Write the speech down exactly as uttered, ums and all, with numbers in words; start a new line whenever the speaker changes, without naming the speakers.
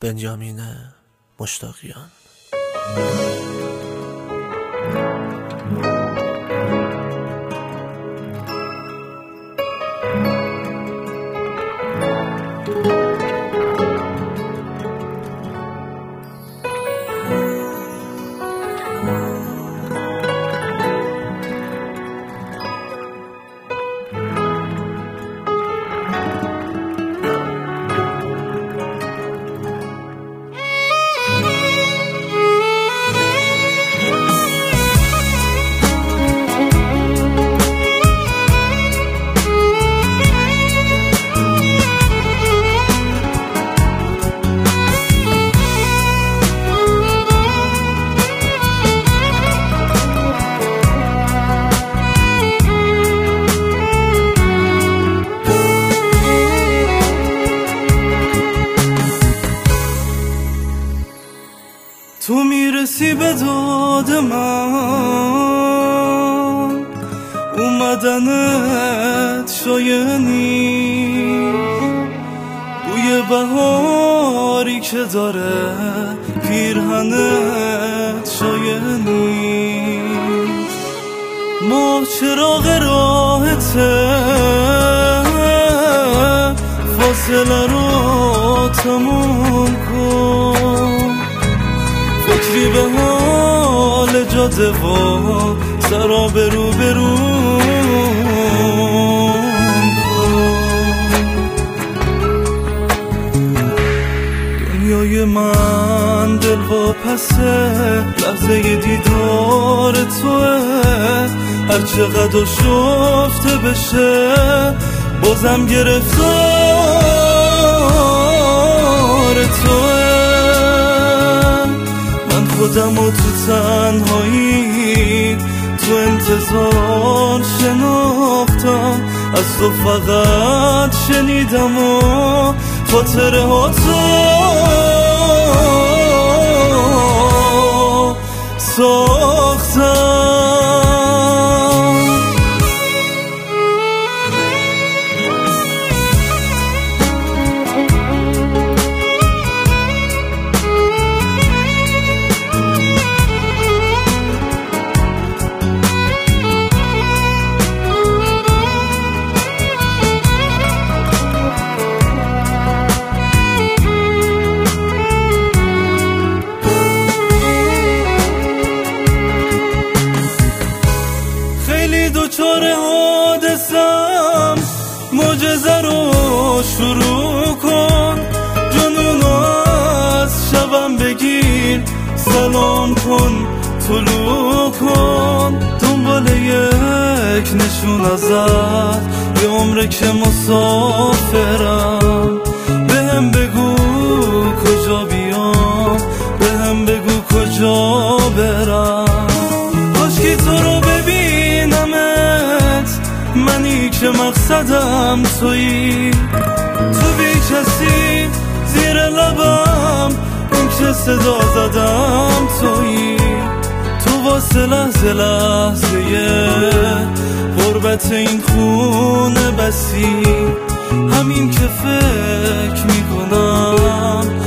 بنیامین مشتاقیان.
تو میرسی به داد من، اومدنت شایع نیست. بوی بهاری که داره پیرهنت شایع نیست. ما چراغ راهته فاصله رو تموم کن. فکری به حال جاده و سراب رو برون دنیای من دل و پسه، لحظه دیدار توه. هر چقدر شفته بشه بازم گرفتار توه. خودم و تو تنهایی تو انتظار شناختم، از تو فقط شنیدم و خاطره ها تو ساختم. دوچار حادثم معجزه رو شروع کن. جنون از شبم بگیر سلام کن طلوع کن. دنبال یک نشون ازت یه عمره که مسافرم. بهم بگو کجا بیام، بهم بگو کجا برم. کاشکی تو رو ببینمت، منی که مقصدم تویی. تو بی کسی زیر لبم، اون که صدا زدم تویی. تو واسه لحظه لحظه غربت این خونه بسی. همین که فکر میکنم